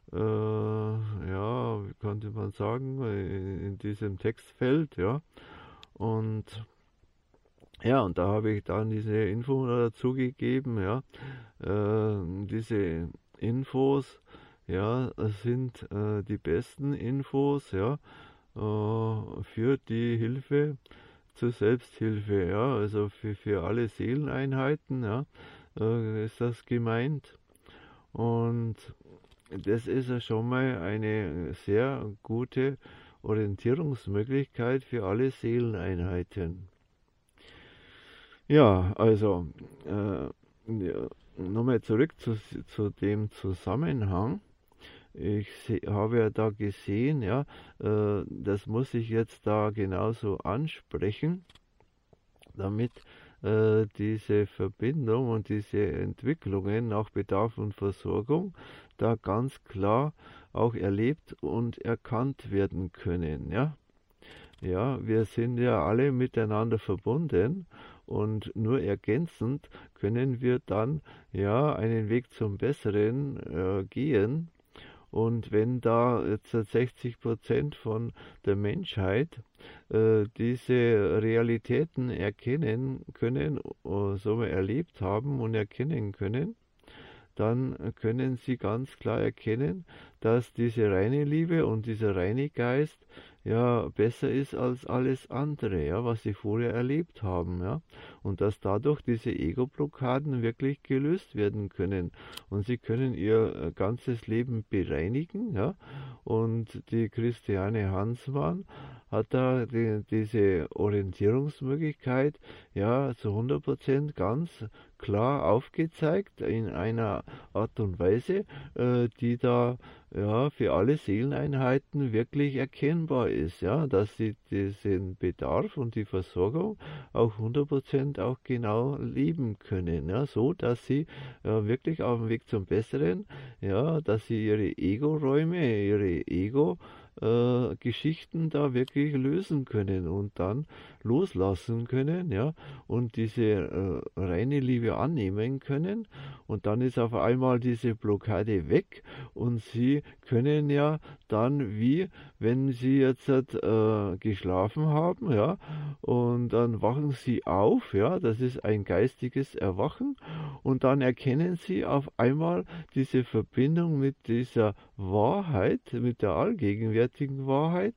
wie könnte man sagen, in diesem Textfeld, ja, und und da habe ich dann diese Info dazu gegeben, ja, diese Infos, ja, sind die besten Infos, ja, für die Hilfe zur Selbsthilfe, ja, also für alle Seeleneinheiten, ja, ist das gemeint. Und das ist ja schon mal eine sehr gute Orientierungsmöglichkeit für alle Seeleneinheiten. Ja, also nochmal zurück zu dem Zusammenhang. Ich habe ja da gesehen, ja, das muss ich jetzt da genauso ansprechen, damit diese Verbindung und diese Entwicklungen nach Bedarf und Versorgung da ganz klar auch erlebt und erkannt werden können, ja. Ja, wir sind ja alle miteinander verbunden und nur ergänzend können wir dann ja einen Weg zum Besseren gehen. Und wenn da jetzt 60% von der Menschheit diese Realitäten erkennen können, so erlebt haben und erkennen können, dann können sie ganz klar erkennen, dass diese reine Liebe und dieser reine Geist ja besser ist als alles andere, ja, was sie vorher erlebt haben, ja, und dass dadurch diese Ego-Blockaden wirklich gelöst werden können und sie können ihr ganzes Leben bereinigen, ja, und die Christiane Hansmann hat da diese Orientierungsmöglichkeit ja zu 100% ganz klar aufgezeigt in einer Art und Weise, die da ja für alle Seeleneinheiten wirklich erkennbar ist, ja, dass sie diesen Bedarf und die Versorgung auch 100% auch genau leben können, ja, so dass sie wirklich auf dem Weg zum Besseren, ja, dass sie ihre Ego-Räume, ihre Ego-Geschichten da wirklich lösen können und dann loslassen können, ja, und diese reine Liebe annehmen können. Und dann ist auf einmal diese Blockade weg und sie können ja dann, wie wenn sie jetzt geschlafen haben, ja, und dann wachen sie auf, ja, das ist ein geistiges Erwachen, und dann erkennen sie auf einmal diese Verbindung mit dieser Wahrheit, mit der allgegenwärtigen Wahrheit,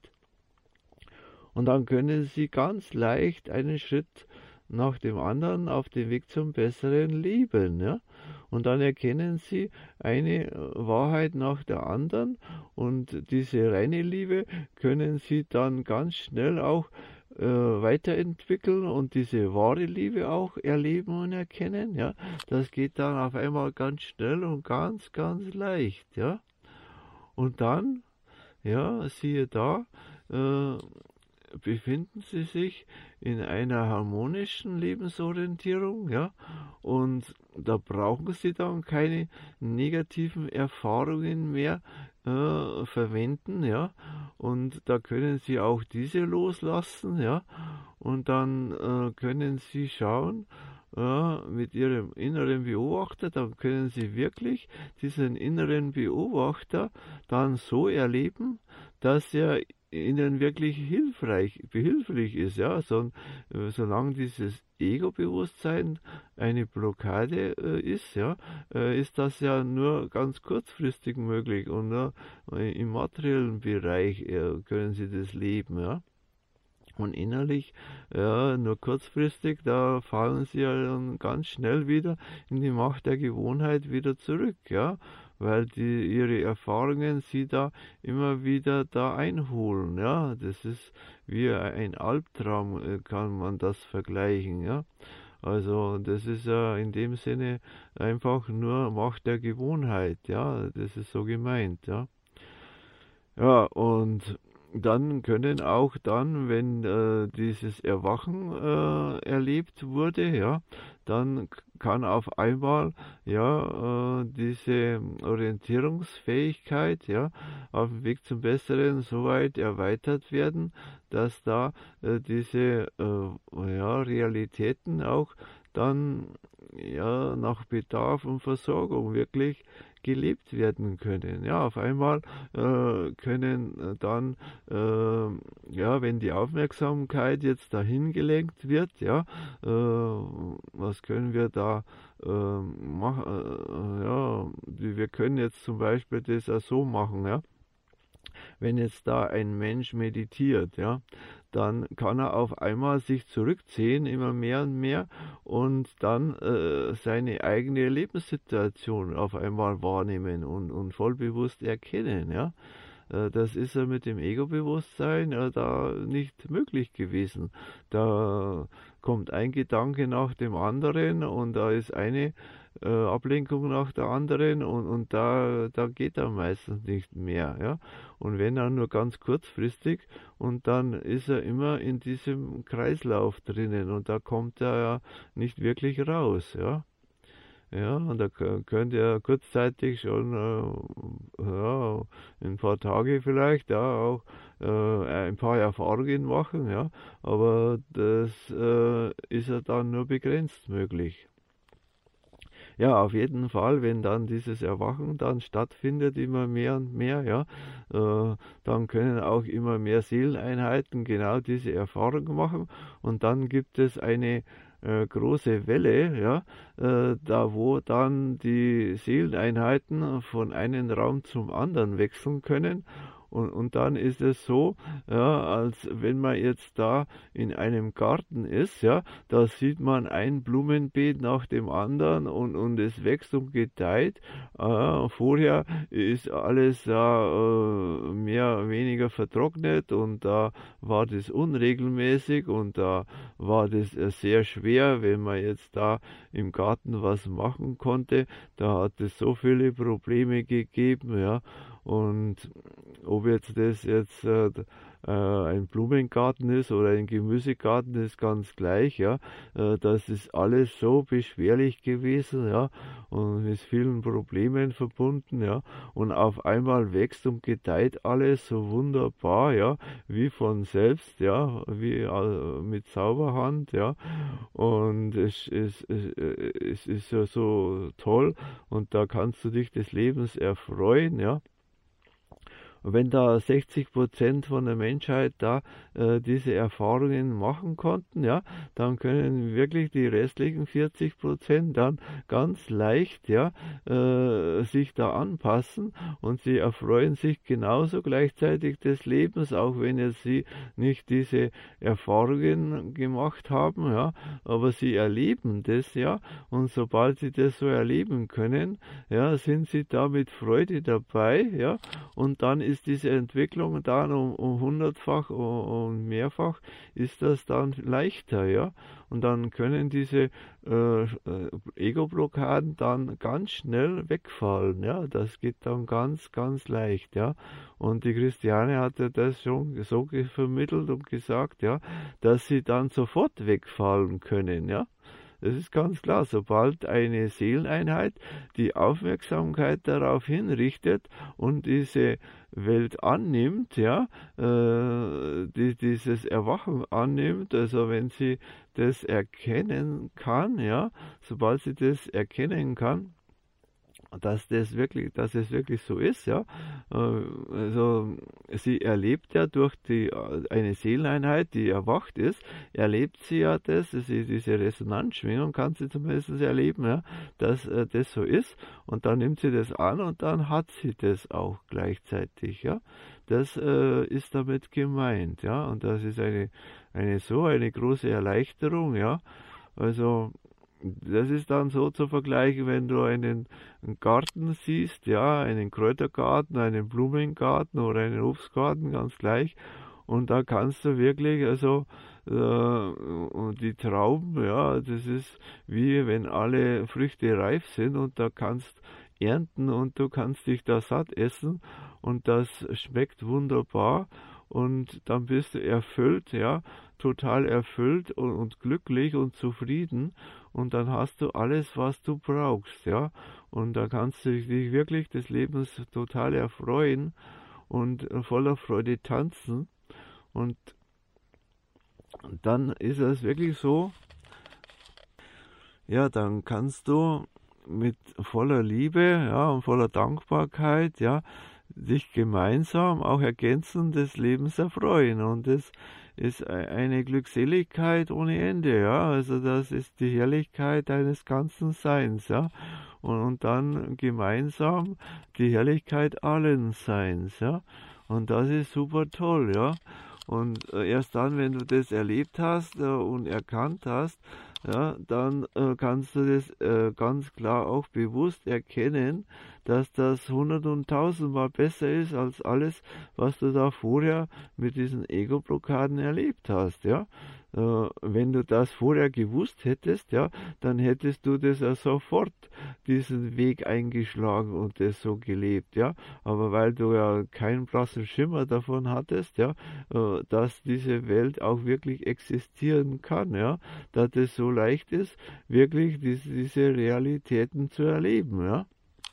und dann können sie ganz leicht einen Schritt nach dem anderen auf dem Weg zum besseren Leben, ja. Und dann erkennen sie eine Wahrheit nach der anderen, und diese reine Liebe können sie dann ganz schnell auch weiterentwickeln und diese wahre Liebe auch erleben und erkennen, ja. Das geht dann auf einmal ganz schnell und ganz, ganz leicht, ja. Und dann, ja, siehe da, befinden sie sich in einer harmonischen Lebensorientierung, ja, und da brauchen sie dann keine negativen Erfahrungen mehr verwenden, ja, und da können sie auch diese loslassen, ja, und dann können sie schauen, mit ihrem inneren Beobachter, dann können sie wirklich diesen inneren Beobachter dann so erleben, dass er ihnen wirklich behilflich ist, ja, solange dieses Ego-Bewusstsein eine Blockade ist, ja, ist das ja nur ganz kurzfristig möglich, und nur im materiellen Bereich können sie das leben, ja. Und innerlich, ja, nur kurzfristig, da fallen sie ja dann ganz schnell wieder in die Macht der Gewohnheit wieder zurück, ja, weil ihre Erfahrungen sie da immer wieder da einholen, ja. Das ist wie ein Albtraum, kann man das vergleichen, ja. Also das ist ja in dem Sinne einfach nur Macht der Gewohnheit, ja, das ist so gemeint, ja. Ja, und dann können auch dann, wenn dieses Erwachen erlebt wurde, ja, dann kann auf einmal ja diese Orientierungsfähigkeit, ja, auf dem Weg zum Besseren so weit erweitert werden, dass da diese ja, Realitäten auch dann ja nach Bedarf und Versorgung wirklich gelebt werden können. Ja, auf einmal können dann, ja, wenn die Aufmerksamkeit jetzt dahin gelenkt wird, ja, was können wir da machen? Ja, wir können jetzt zum Beispiel das auch so machen, ja. Wenn jetzt da ein Mensch meditiert, ja, dann kann er auf einmal sich zurückziehen, immer mehr und mehr, und dann seine eigene Lebenssituation auf einmal wahrnehmen und vollbewusst erkennen, ja. Das ist ja mit dem Ego-Bewusstsein da nicht möglich gewesen. Da kommt ein Gedanke nach dem anderen, und da ist eine Ablenkung nach der anderen, und da geht er meistens nicht mehr, ja. Und wenn dann nur ganz kurzfristig, und dann ist er immer in diesem Kreislauf drinnen, und da kommt er ja nicht wirklich raus, ja. Ja, und da könnte er kurzzeitig schon, ja, in ein paar Tage vielleicht, ja, auch ein paar Erfahrungen machen, ja, aber das ist ja dann nur begrenzt möglich. Ja, auf jeden Fall, wenn dann dieses Erwachen dann stattfindet, immer mehr und mehr, ja, dann können auch immer mehr Seeleneinheiten genau diese Erfahrung machen, und dann gibt es eine große Welle, ja, da wo dann die Seeleneinheiten von einem Raum zum anderen wechseln können. Und dann ist es so, ja, als wenn man jetzt da in einem Garten ist, ja, da sieht man ein Blumenbeet nach dem anderen, und es wächst und gedeiht. Vorher ist alles ja mehr oder weniger vertrocknet, und da war das unregelmäßig, und da war das sehr schwer, wenn man jetzt da im Garten was machen konnte. Da hat es so viele Probleme gegeben, ja. Und ob das jetzt ein Blumengarten ist oder ein Gemüsegarten, ist ganz gleich, ja. Das ist alles so beschwerlich gewesen, ja, und mit vielen Problemen verbunden, ja. Und auf einmal wächst und gedeiht alles so wunderbar, ja, wie von selbst, ja, wie mit Zauberhand, ja. Und es ist ja so toll und da kannst du dich des Lebens erfreuen, ja. Und wenn da 60% von der Menschheit da diese Erfahrungen machen konnten, ja, dann können wirklich die restlichen 40% dann ganz leicht, ja, sich da anpassen und sie erfreuen sich genauso gleichzeitig des Lebens, auch wenn jetzt sie nicht diese Erfahrungen gemacht haben, ja, aber sie erleben das, ja, und sobald sie das so erleben können, ja, sind sie da mit Freude dabei, ja, und dann ist diese Entwicklung dann um 100-fach und mehrfach ist das dann leichter, ja. Und dann können diese Ego-Blockaden dann ganz schnell wegfallen, ja. Das geht dann ganz, ganz leicht, ja. Und die Christiane hatte das schon so vermittelt und gesagt, ja, dass sie dann sofort wegfallen können, ja. Das ist ganz klar, sobald eine Seeleneinheit die Aufmerksamkeit darauf hinrichtet und diese Welt annimmt, ja, dieses Erwachen annimmt, also wenn sie das erkennen kann, ja, sobald sie das erkennen kann, dass es wirklich so ist, ja. Also sie erlebt ja durch eine Seeleneinheit, die erwacht ist, erlebt sie ja das, diese Resonanzschwingung kann sie zumindest erleben, ja, dass das so ist und dann nimmt sie das an und dann hat sie das auch gleichzeitig, ja. Das ist damit gemeint, ja, und das ist eine große Erleichterung, ja. Also das ist dann so zu vergleichen, wenn du einen Garten siehst, ja, einen Kräutergarten, einen Blumengarten oder einen Obstgarten, ganz gleich. Und da kannst du wirklich, also und die Trauben, ja, das ist wie wenn alle Früchte reif sind und da kannst ernten und du kannst dich da satt essen und das schmeckt wunderbar und dann bist du erfüllt, ja, total erfüllt und glücklich und zufrieden und dann hast du alles, was du brauchst, ja, und da kannst du dich wirklich des Lebens total erfreuen und voller Freude tanzen und dann ist es wirklich so, ja, dann kannst du mit voller Liebe, ja, und voller Dankbarkeit, ja, sich gemeinsam auch ergänzend des Lebens erfreuen. Und das ist eine Glückseligkeit ohne Ende, ja. Also das ist die Herrlichkeit deines ganzen Seins, ja. Und dann gemeinsam die Herrlichkeit allen Seins, ja. Und das ist super toll, ja. Und erst dann, wenn du das erlebt hast und erkannt hast, ja, dann kannst du das ganz klar auch bewusst erkennen, dass das 100 und 1000-mal besser ist als alles, was du da vorher mit diesen Ego-Blockaden erlebt hast, ja. Wenn du das vorher gewusst hättest, ja, dann hättest du das ja sofort diesen Weg eingeschlagen und das so gelebt, ja. Aber weil du ja keinen blassen Schimmer davon hattest, ja, dass diese Welt auch wirklich existieren kann, ja, dass es so leicht ist, wirklich diese Realitäten zu erleben, ja.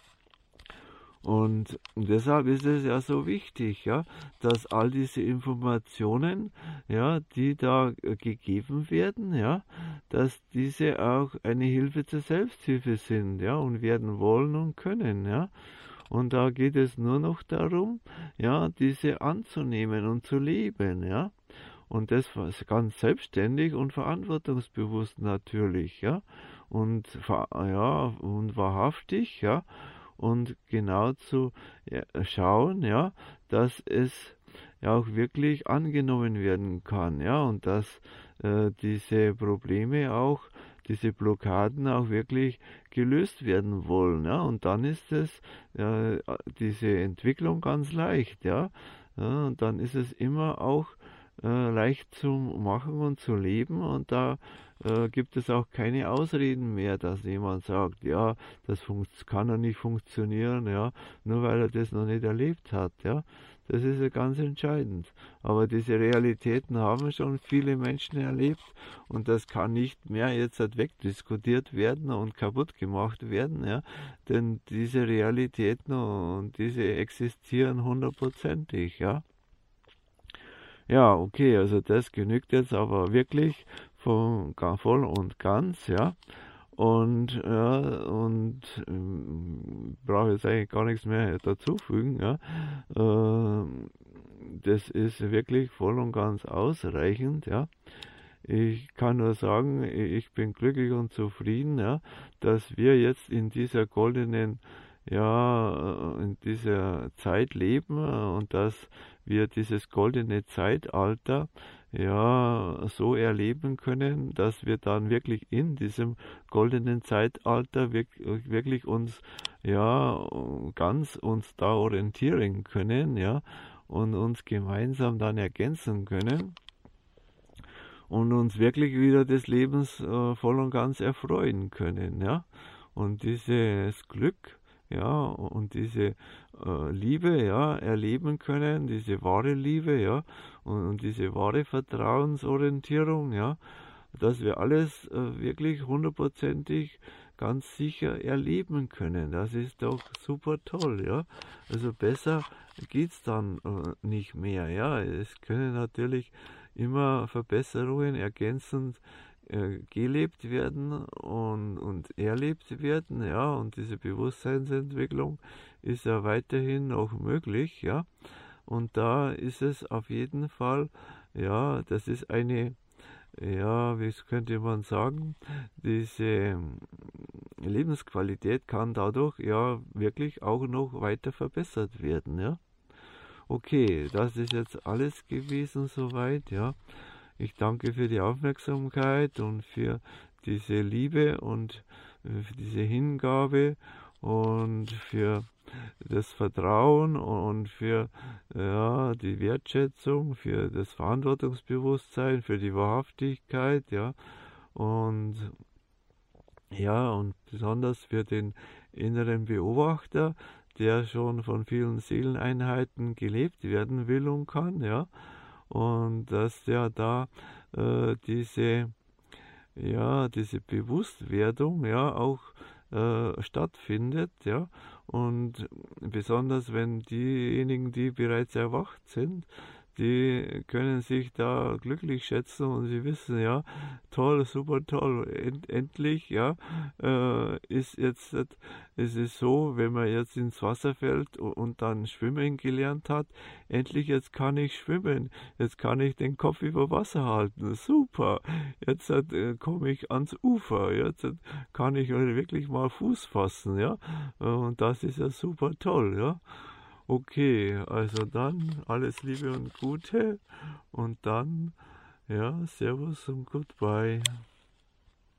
Und deshalb ist es ja so wichtig, ja, dass all diese Informationen, ja, die da gegeben werden, ja, dass diese auch eine Hilfe zur Selbsthilfe sind, ja, und werden wollen und können, ja. Und da geht es nur noch darum, ja, diese anzunehmen und zu leben, ja. Und das ganz selbstständig und verantwortungsbewusst natürlich, ja. Und und wahrhaftig, ja. Und genau zu schauen, ja, dass es ja auch wirklich angenommen werden kann, ja, und dass diese Probleme auch, diese Blockaden auch wirklich gelöst werden wollen, ja, und dann ist es diese Entwicklung ganz leicht, ja, und dann ist es immer auch leicht zu machen und zu leben, und da gibt es auch keine Ausreden mehr, dass jemand sagt, ja, das kann ja nicht funktionieren, ja, nur weil er das noch nicht erlebt hat, ja. Das ist ja ganz entscheidend. Aber diese Realitäten haben schon viele Menschen erlebt, und das kann nicht mehr jetzt halt wegdiskutiert werden und kaputt gemacht werden, ja. Denn diese Realitäten und diese existieren hundertprozentig, ja. Ja, okay, also das genügt jetzt aber wirklich voll und ganz, ja. Und ja, und brauche jetzt eigentlich gar nichts mehr dazufügen, ja. Das ist wirklich voll und ganz ausreichend, ja. Ich kann nur sagen, ich bin glücklich und zufrieden, ja, dass wir jetzt in dieser goldenen, ja, in dieser Zeit leben, und dass wir dieses goldene Zeitalter, ja, so erleben können, dass wir dann wirklich in diesem goldenen Zeitalter wirklich uns, ja, ganz uns da orientieren können, ja, und uns gemeinsam dann ergänzen können und uns wirklich wieder des Lebens voll und ganz erfreuen können, ja. Und dieses Glück, ja, und diese Liebe, ja, erleben können, diese wahre Liebe, ja, und diese wahre Vertrauensorientierung, ja, dass wir alles wirklich hundertprozentig ganz sicher erleben können. Das ist doch super toll, ja. Also besser geht's dann nicht mehr, ja. Es können natürlich immer Verbesserungen ergänzend gelebt werden und erlebt werden, ja, und diese Bewusstseinsentwicklung ist ja weiterhin noch möglich, ja, und da ist es auf jeden Fall, ja, das ist eine, ja, wie könnte man sagen, diese Lebensqualität kann dadurch ja wirklich auch noch weiter verbessert werden, ja. Okay, das ist jetzt alles gewesen soweit, ja. Ich danke für die Aufmerksamkeit und für diese Liebe und für diese Hingabe und für das Vertrauen und für, ja, die Wertschätzung, für das Verantwortungsbewusstsein, für die Wahrhaftigkeit, ja, und ja, und besonders für den inneren Beobachter, der schon von vielen Seeleneinheiten gelebt werden will und kann, ja, und dass der da diese, ja, diese Bewusstwerdung, ja, auch stattfindet, ja, und besonders wenn diejenigen, die bereits erwacht sind, die können sich da glücklich schätzen, und sie wissen, ja, toll, super toll, endlich, ja, ist jetzt, es ist so, wenn man jetzt ins Wasser fällt und dann schwimmen gelernt hat, endlich, jetzt kann ich schwimmen, jetzt kann ich den Kopf über Wasser halten, super, jetzt komme ich ans Ufer, jetzt kann ich wirklich mal Fuß fassen, ja, und das ist ja super toll, ja. Okay, also dann alles Liebe und Gute, und dann, ja, Servus und Goodbye.